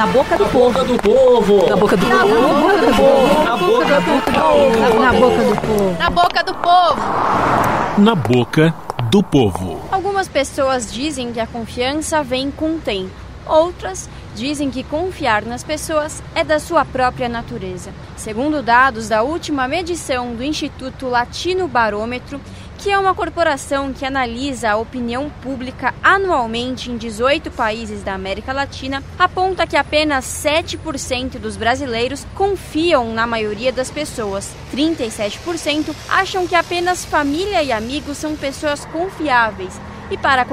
Na boca do povo. Na boca do povo. Na boca do povo. Na boca do povo. Na boca do povo. Na boca do povo. Na boca do povo. Algumas pessoas dizem que a confiança vem com o tempo. Outras dizem que confiar nas pessoas é da sua própria natureza. Segundo dados da última medição do Instituto Latino Barômetro, que é uma corporação que analisa a opinião pública anualmente em 18 países da América Latina, aponta que apenas 7% dos brasileiros confiam na maioria das pessoas. 37% acham que apenas família e amigos são pessoas confiáveis. E para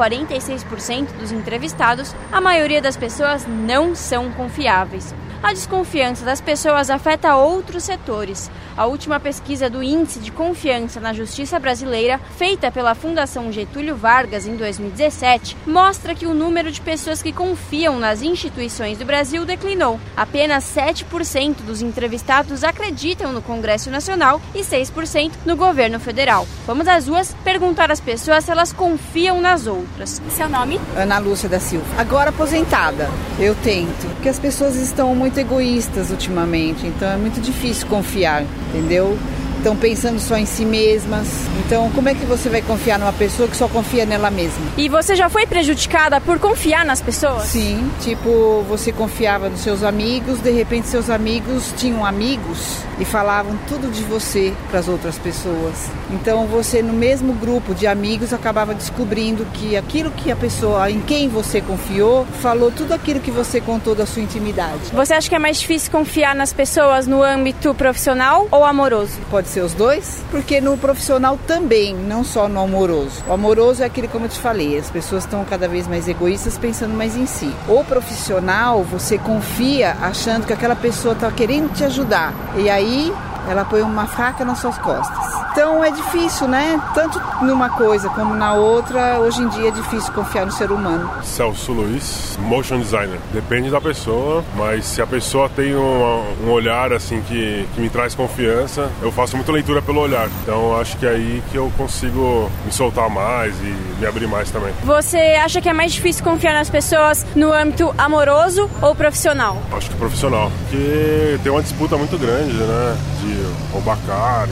46% dos entrevistados, a maioria das pessoas não são confiáveis. A desconfiança das pessoas afeta outros setores. A última pesquisa do Índice de Confiança na Justiça Brasileira, feita pela Fundação Getúlio Vargas em 2017, mostra que o número de pessoas que confiam nas instituições do Brasil declinou. Apenas 7% dos entrevistados acreditam no Congresso Nacional e 6% no governo federal. Vamos às ruas perguntar às pessoas se elas confiam nas outras. Seu nome? Ana Lúcia da Silva. Agora aposentada, eu tento. Porque as pessoas estão muito egoístas ultimamente, então é muito difícil confiar, entendeu? Estão pensando só em si mesmas. Então, como é que você vai confiar numa pessoa que só confia nela mesma? E você já foi prejudicada por confiar nas pessoas? Sim, tipo, você confiava nos seus amigos, de repente seus amigos tinham amigos e falavam tudo de você para as outras pessoas. Então, você no mesmo grupo de amigos acabava descobrindo que aquilo que a pessoa em quem você confiou falou tudo aquilo que você contou da sua intimidade. Você acha que é mais difícil confiar nas pessoas no âmbito profissional ou amoroso? Pode ser os dois, porque no profissional também, não só no amoroso. O amoroso é aquele, como eu te falei, as pessoas estão cada vez mais egoístas, pensando mais em si. O profissional, você confia achando que aquela pessoa está querendo te ajudar, e aí ela põe uma faca nas suas costas. Então é difícil, né? Tanto numa coisa como na outra, hoje em dia é difícil confiar no ser humano. Celso Luiz, motion designer. Depende da pessoa, mas se a pessoa tem um olhar assim que me traz confiança, eu faço muita leitura pelo olhar. Então acho que é aí que eu consigo me soltar mais e me abrir mais também. Você acha que é mais difícil confiar nas pessoas no âmbito amoroso ou profissional? Acho que profissional, porque tem uma disputa muito grande, né? De roubar cargo,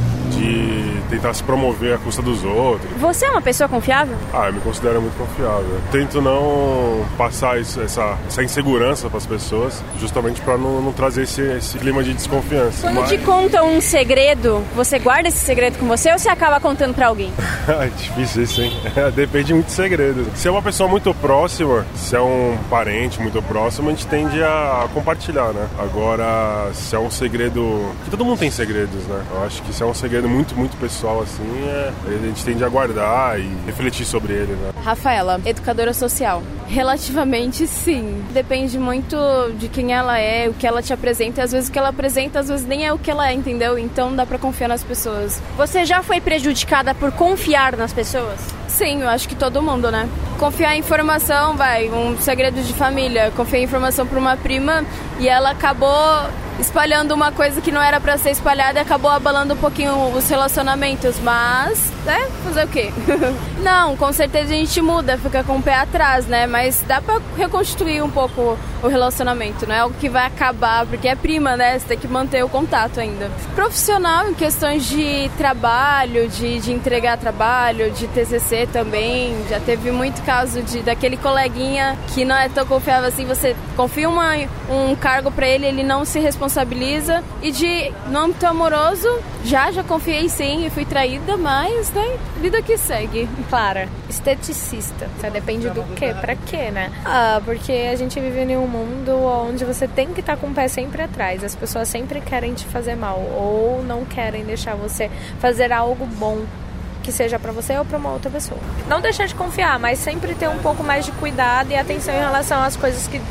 de tentar se promover à custa dos outros. Você é uma pessoa confiável? Eu me considero muito confiável. Tento não passar essa insegurança para as pessoas, justamente para não trazer esse clima de desconfiança. Quando te contam um segredo, você guarda esse segredo com você ou você acaba contando para alguém? É difícil isso, hein? Depende muito do segredo. Se é uma pessoa muito próxima, se é um parente muito próximo, a gente tende a compartilhar, né? Agora, se é um segredo... Porque todo mundo tem segredos, né? Eu acho que se é um segredo muito, muito pessoal, assim, a gente tende a guardar e refletir sobre ele, né? Rafaela, educadora social. Relativamente, sim. Depende muito de quem ela é, o que ela te apresenta. Às vezes o que ela apresenta, às vezes nem é o que ela é, entendeu? Então dá pra confiar nas pessoas. Você já foi prejudicada por confiar nas pessoas? Sim, eu acho que todo mundo, né? Confiar em informação, um segredo de família. Confiei em informação pra uma prima e ela acabou espalhando uma coisa que não era pra ser espalhada e acabou abalando um pouquinho os relacionamentos, mas, fazer o quê? Não, com certeza a gente muda, fica com o pé atrás, né? Mas dá pra reconstituir um pouco o relacionamento, não é algo que vai acabar, porque é prima, né? Você tem que manter o contato ainda. Profissional, em questões de trabalho, de entregar trabalho, de TCC também, já teve muito caso daquele coleguinha que não é tão confiável assim, você confia um cargo pra ele, ele não se responsabiliza. E no âmbito amoroso, já confiei sim e fui traída, mas, né, vida que segue. Clara, esteticista, depende do quê, pra quê, né? Porque a gente vive em um mundo onde você tem que estar com o pé sempre atrás, as pessoas sempre querem te fazer mal ou não querem deixar você fazer algo bom que seja pra você ou pra uma outra pessoa. Não deixar de confiar, mas sempre ter um pouco mais de cuidado e atenção em relação às coisas que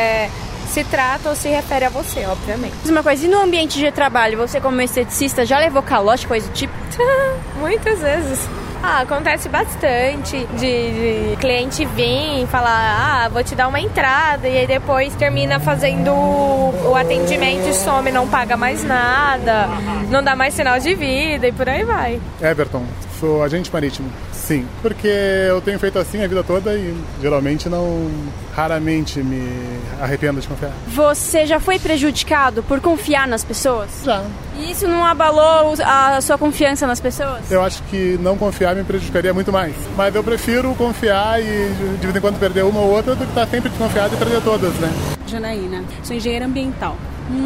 se trata ou se refere a você, obviamente. Uma coisa, e no ambiente de trabalho, você como esteticista já levou calote, coisa do tipo? Muitas vezes. Acontece bastante de cliente vir e falar, vou te dar uma entrada, e aí depois termina fazendo o atendimento e some, não paga mais nada, não dá mais sinal de vida e por aí vai. Everton. sou agente marítimo. Sim, porque eu tenho feito assim a vida toda e geralmente raramente me arrependo de confiar. Você já foi prejudicado por confiar nas pessoas? Já. E isso não abalou a sua confiança nas pessoas? Eu acho que não confiar me prejudicaria muito mais. Mas eu prefiro confiar e de vez em quando perder uma ou outra do que estar sempre desconfiado e perder todas, né? Janaína, sou engenheira ambiental.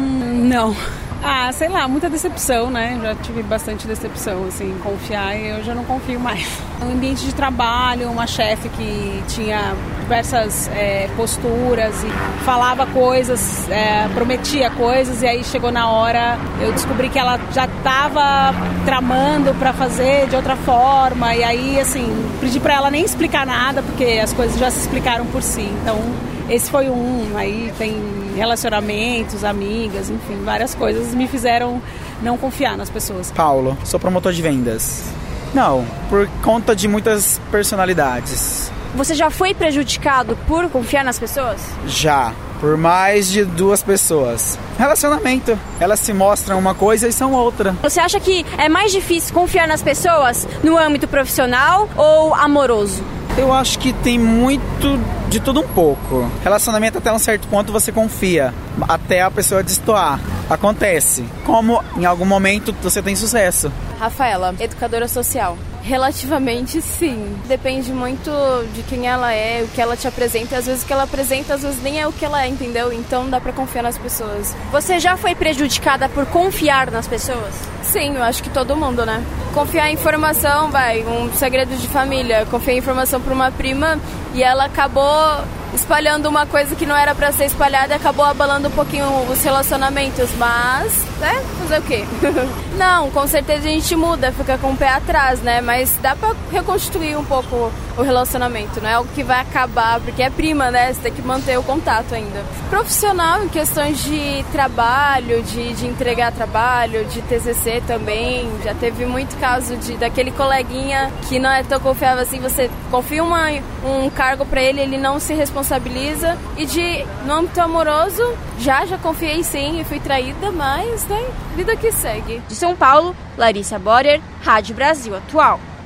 Não. Sei lá, muita decepção, né? Já tive bastante decepção, assim, confiar e eu já não confio mais. Um ambiente de trabalho, uma chefe que tinha diversas posturas e falava coisas, prometia coisas e aí chegou na hora, eu descobri que ela já estava tramando para fazer de outra forma e aí, assim, pedi para ela nem explicar nada porque as coisas já se explicaram por si, então esse foi aí tem relacionamentos, amigas, enfim, várias coisas me fizeram não confiar nas pessoas. Paulo, sou promotor de vendas. Não, por conta de muitas personalidades. Você já foi prejudicado por confiar nas pessoas? Já, por mais de 2 pessoas. Relacionamento, elas se mostram uma coisa e são outra. Você acha que é mais difícil confiar nas pessoas no âmbito profissional ou amoroso? Eu acho que tem muito de tudo um pouco. Relacionamento até um certo ponto você confia, até a pessoa destoar. Acontece. Como em algum momento você tem sucesso. Rafaela, educadora social. Relativamente sim. Depende muito de quem ela é, o que ela te apresenta. Às vezes o que ela apresenta, às vezes nem é o que ela é, entendeu? Então dá pra confiar nas pessoas. Você já foi prejudicada por confiar nas pessoas? Sim, eu acho que todo mundo, né? Confiar em informação, um segredo de família. Confiar em informação pra uma prima e ela acabou espalhando uma coisa que não era pra ser espalhada e acabou abalando um pouquinho os relacionamentos, mas, fazer o quê? Não, com certeza a gente muda, fica com o pé atrás, né? Mas dá pra reconstituir um pouco o relacionamento, não é algo que vai acabar, porque é prima, né? Você tem que manter o contato ainda. Profissional, em questões de trabalho, de entregar trabalho, de TCC também, já teve muito caso daquele coleguinha que não é tão confiável assim, você confia um cargo pra ele, ele não se responsabiliza. E no âmbito amoroso, já confiei sim e fui traída, mas, né, vida que segue. De São Paulo, Larissa Borer, Rádio Brasil Atual.